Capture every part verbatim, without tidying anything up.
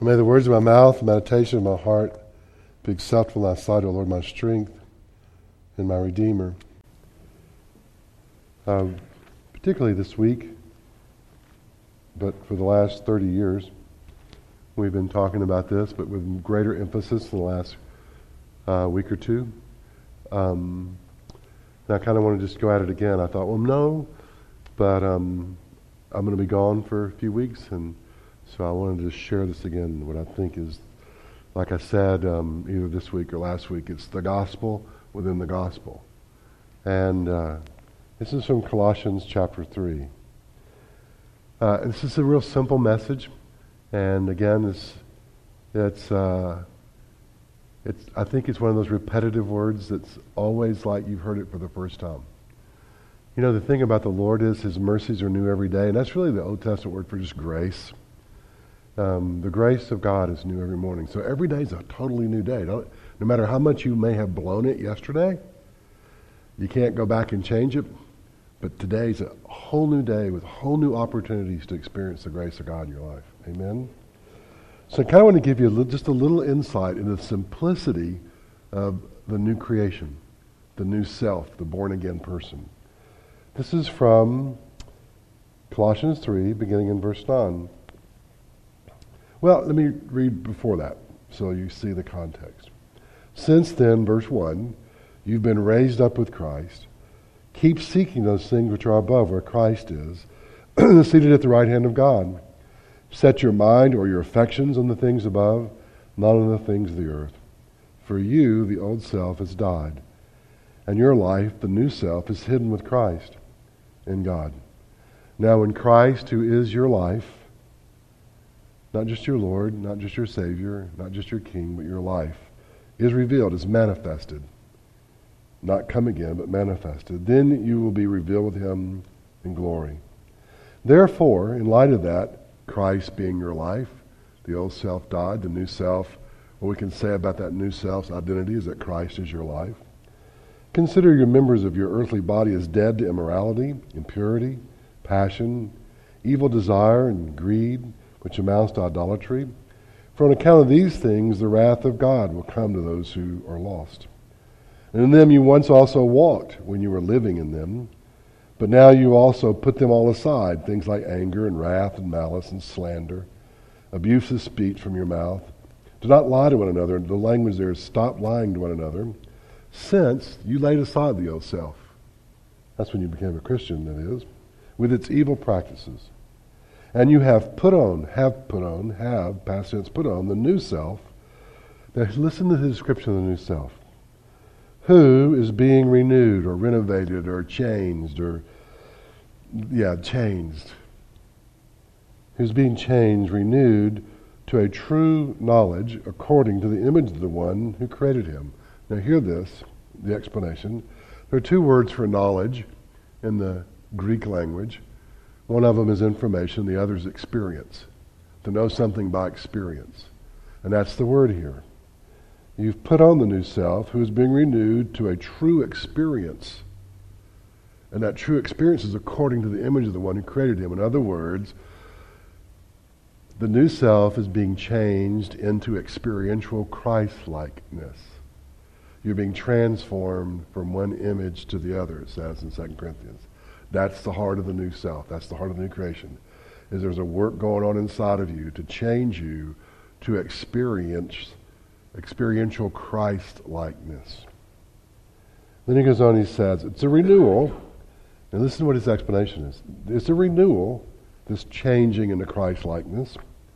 And may the words of my mouth, the meditation of my heart be acceptable in thy sight, O Lord, my strength and my Redeemer. Uh, particularly this week, but for the last thirty years, we've been talking about this, but with greater emphasis in the last uh, week or two. Um, and I kind of want to just go at it again. I thought, well, no, but um, I'm going to be gone for a few weeks, and so I wanted to share this again, what I think is, like I said, um, either this week or last week, it's the gospel within the gospel. And uh, this is from Colossians chapter three. Uh, this is a real simple message, and again, it's, it's, uh, it's, I think it's one of those repetitive words that's always like you've heard it for the first time. You know, the thing about the Lord is His mercies are new every day, and that's really the Old Testament word for just grace. Um, the grace of God is new every morning. So every day is a totally new day. Don't, no matter how much you may have blown it yesterday, you can't go back and change it. But today's a whole new day with whole new opportunities to experience the grace of God in your life. Amen? So I kind of want to give you a little, just a little insight into the simplicity of the new creation, the new self, the born-again person. This is from Colossians three, beginning in verse nine. Well, let me read before that so you see the context. Since then, verse one, you've been raised up with Christ. Keep seeking those things which are above, where Christ is, seated at the right hand of God. Set your mind or your affections on the things above, not on the things of the earth. For you, the old self, has died, and your life, the new self, is hidden with Christ in God. Now when Christ, who is your life, not just your Lord, not just your Savior, not just your King, but your life, is revealed, is manifested, not come again, but manifested, then you will be revealed with Him in glory. Therefore, in light of that, Christ being your life, the old self died, the new self, what we can say about that new self's identity is that Christ is your life. Consider your members of your earthly body as dead to immorality, impurity, passion, evil desire, and greed, which amounts to idolatry. For on account of these things, the wrath of God will come to those who are lost. And in them you once also walked when you were living in them, but now you also put them all aside, things like anger and wrath and malice and slander, abusive speech from your mouth. Do not lie to one another. The language there is stop lying to one another, since you laid aside the old self. That's when you became a Christian, that is, with its evil practices. And you have put on, have put on, have, past tense, put on the new self. Now listen to the description of the new self. Who is being renewed or renovated or changed or, yeah, changed. Who's being changed, renewed to a true knowledge according to the image of the one who created him. Now hear this, the explanation. There are two words for knowledge in the Greek language. One of them is information, the other is experience. To know something by experience. And that's the word here. You've put on the new self who is being renewed to a true experience. And that true experience is according to the image of the one who created him. In other words, the new self is being changed into experiential Christ-likeness. You're being transformed from one image to the other, it says in Second Corinthians. That's the heart of the new self. That's the heart of the new creation. Is there's a work going on inside of you to change you to experience experiential Christ-likeness. Then he goes on, he says, it's a renewal, and listen to what his explanation is. It's a renewal, this changing into Christ-likeness,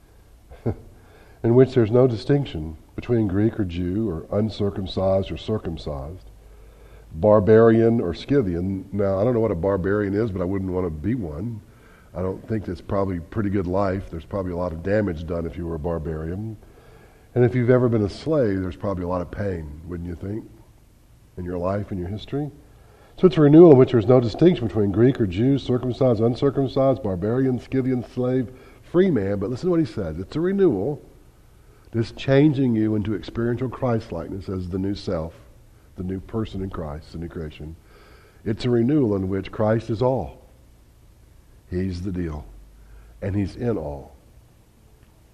in which there's no distinction between Greek or Jew or uncircumcised or circumcised, barbarian or Scythian. Now, I don't know what a barbarian is, but I wouldn't want to be one. I don't think that's probably a pretty good life. There's probably a lot of damage done if you were a barbarian. And if you've ever been a slave, there's probably a lot of pain, wouldn't you think, in your life, in your history? So it's a renewal in which there's no distinction between Greek or Jew, circumcised, uncircumcised, barbarian, Scythian, slave, free man. But listen to what he says. It's a renewal, this changing you into experiential Christ-likeness as the new self, the new person in Christ, the new creation. It's a renewal in which Christ is all. He's the deal. And He's in all.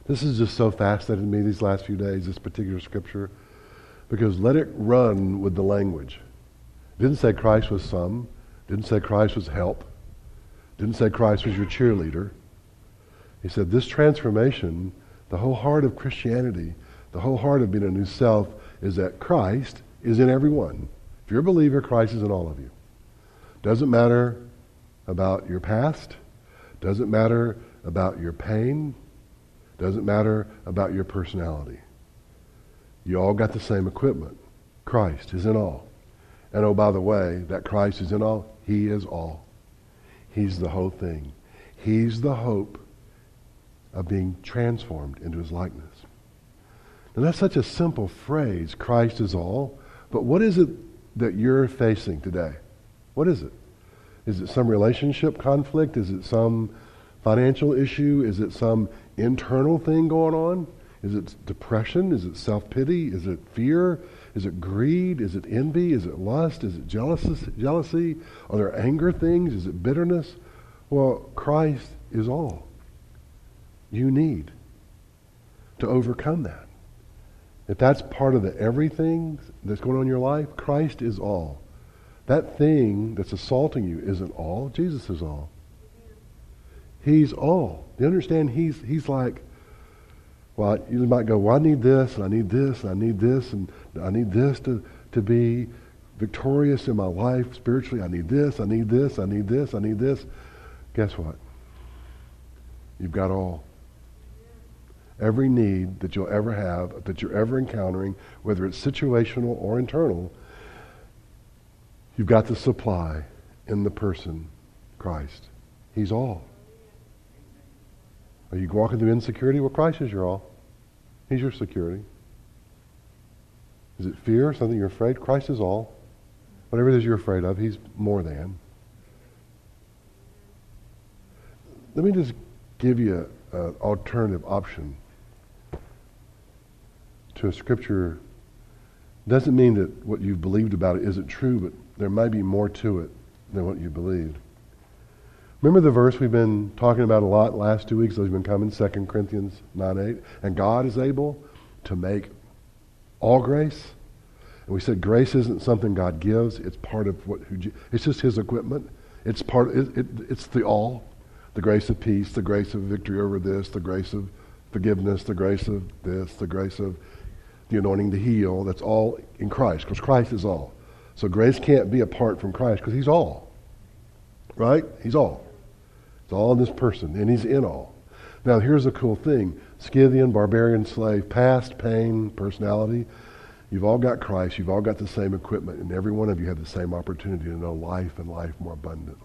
This is just so fascinating to me these last few days, this particular scripture, because let it run with the language. It didn't say Christ was some. Didn't say Christ was help. Didn't say Christ was your cheerleader. He said this transformation, the whole heart of Christianity, the whole heart of being a new self, is that Christ is in everyone. If you're a believer, Christ is in all of you. Doesn't matter about your past. Doesn't matter about your pain. Doesn't matter about your personality. You all got the same equipment. Christ is in all. And oh, by the way, that Christ is in all, he is all. He's the whole thing. He's the hope of being transformed into his likeness. And that's such a simple phrase, Christ is all. But what is it that you're facing today? What is it? Is it some relationship conflict? Is it some financial issue? Is it some internal thing going on? Is it depression? Is it self-pity? Is it fear? Is it greed? Is it envy? Is it lust? Is it jealousy? Jealousy? Are there anger things? Is it bitterness? Well, Christ is all you need to overcome that. If that's part of the everything that's going on in your life, Christ is all. That thing that's assaulting you isn't all. Jesus is all. He's all. You understand? He's he's like, well, you might go, well, I need this, and I need this, and I need this, and I need this to, to be victorious in my life spiritually. I need this, I need this, I need this, I need this. Guess what? You've got all. Every need that you'll ever have, that you're ever encountering, whether it's situational or internal, you've got the supply in the person, Christ. He's all. Are you walking through insecurity? Well, Christ is your all. He's your security. Is it fear, something you're afraid? Christ is all. Whatever it is you're afraid of, he's more than. Let me just give you an alternative option to a scripture. Doesn't mean that what you've believed about it isn't true, but there might be more to it than what you believed. Remember the verse we've been talking about a lot last two weeks as we've been coming, Second Corinthians nine eight? And God is able to make all grace. And we said grace isn't something God gives. It's part of what, who, it's just his equipment. It's part, it, it, it's the all. The grace of peace, the grace of victory over this, the grace of forgiveness, the grace of this, the grace of the anointing to heal. That's all in Christ, because Christ is all. So grace can't be apart from Christ, because he's all. Right? He's all. It's all in this person, and he's in all. Now, here's a cool thing. Scythian, barbarian, slave, past, pain, personality. You've all got Christ. You've all got the same equipment, and every one of you have the same opportunity to know life and life more abundantly.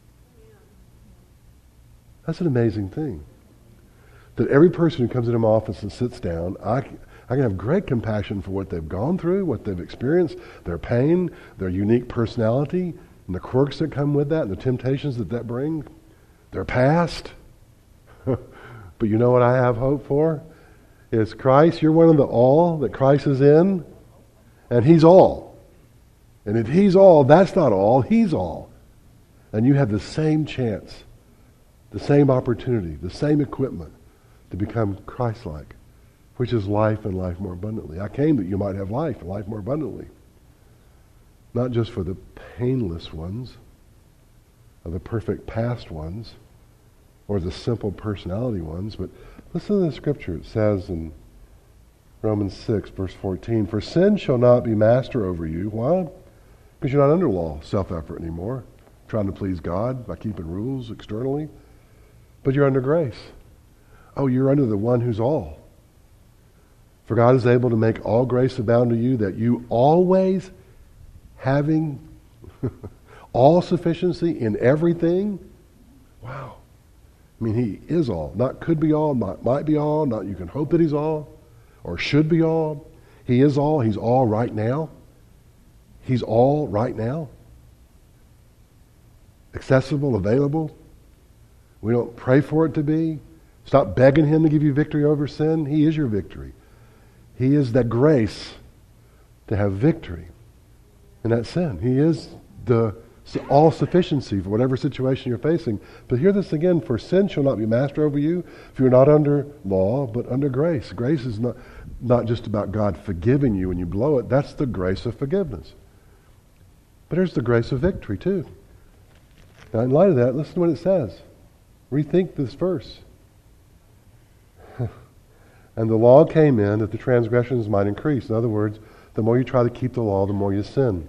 That's an amazing thing. That every person who comes into my office and sits down, I, I can have great compassion for what they've gone through, what they've experienced, their pain, their unique personality, and the quirks that come with that, and the temptations that that brings, their past. But you know what I have hope for? Is Christ. You're one of the all that Christ is in, and he's all. And if he's all, that's not all, he's all. And you have the same chance, the same opportunity, the same equipment to become Christ-like, which is life and life more abundantly. I came that you might have life and life more abundantly. Not just for the painless ones, or the perfect past ones, or the simple personality ones, but listen to the scripture. It says in Romans six, verse fourteen, for sin shall not be master over you. Why? Because you're not under law, self-effort anymore, trying to please God by keeping rules externally. But you're under grace. Oh, you're under the one who's all. For God is able to make all grace abound to you, that you always, having all sufficiency in everything. Wow. I mean, he is all. Not could be all, not might be all, not you can hope that he's all, or should be all. He is all. He's all right now. He's all right now. Accessible, available. We don't pray for it to be. Stop begging him to give you victory over sin. He is your victory. He is that grace to have victory in that sin. He is the So all sufficiency for whatever situation you're facing. But hear this again, for sin shall not be master over you if you're not under law, but under grace. Grace is not, not just about God forgiving you when you blow it. That's the grace of forgiveness. But there's the grace of victory too. Now in light of that, listen to what it says. Rethink this verse. And the law came in that the transgressions might increase. In other words, the more you try to keep the law, the more you sin.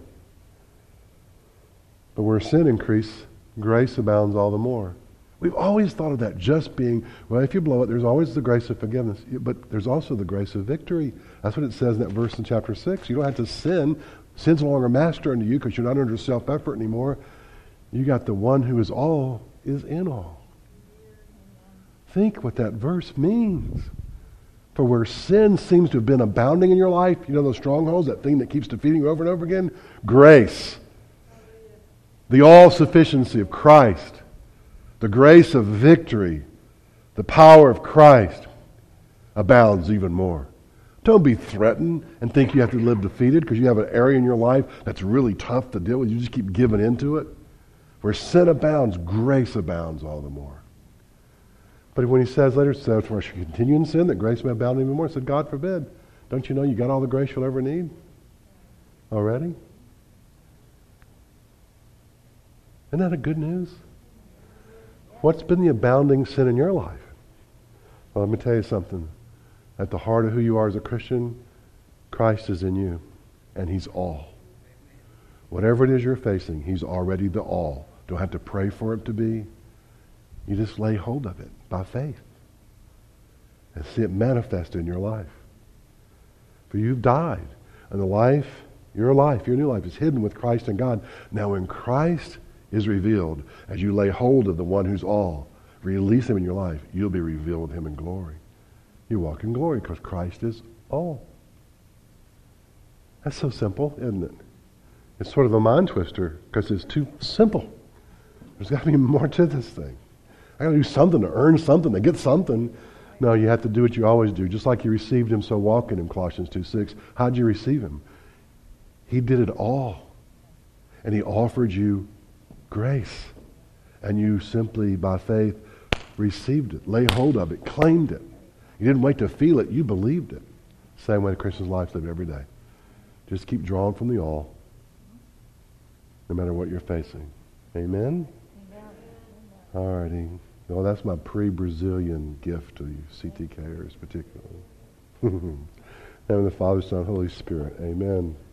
But where sin increases, grace abounds all the more. We've always thought of that just being, well, if you blow it, there's always the grace of forgiveness. But there's also the grace of victory. That's what it says in that verse in chapter six. You don't have to sin. Sin's no longer master unto you because you're not under self-effort anymore. You got the one who is all is in all. Think what that verse means. For where sin seems to have been abounding in your life, you know those strongholds, that thing that keeps defeating you over and over again? Grace. The all-sufficiency of Christ. The grace of victory. The power of Christ abounds even more. Don't be threatened and think you have to live defeated because you have an area in your life that's really tough to deal with. You just keep giving into it. Where sin abounds, grace abounds all the more. But when he says later, so for I should continue in sin, that grace may abound even more, he said, God forbid. Don't you know you got all the grace you'll ever need already? Isn't that a good news? What's been the abounding sin in your life? Well, let me tell you something. At the heart of who you are as a Christian, Christ is in you, and he's all. Whatever it is you're facing, he's already the all. Don't have to pray for it to be. You just lay hold of it by faith and see it manifest in your life. For you've died, and the life, your life, your new life is hidden with Christ in God. Now when Christ is revealed, as you lay hold of the one who's all, release him in your life, you'll be revealed with him in glory. You walk in glory because Christ is all. That's so simple, isn't it? It's sort of a mind twister because it's too simple. There's got to be more to this thing. I got to do something to earn something, to get something. No, you have to do what you always do. Just like you received him, so walk in him, Colossians two six. How'd you receive him? He did it all. And he offered you grace. And you simply, by faith, received it, lay hold of it, claimed it. You didn't wait to feel it, you believed it. Same way the Christian's life lived every day. Just keep drawing from the all, no matter what you're facing. Amen? All righty. Well, that's my pre-Brazilian gift to you C T Kers particularly. In the name of the Father, Son, Holy Spirit. Amen.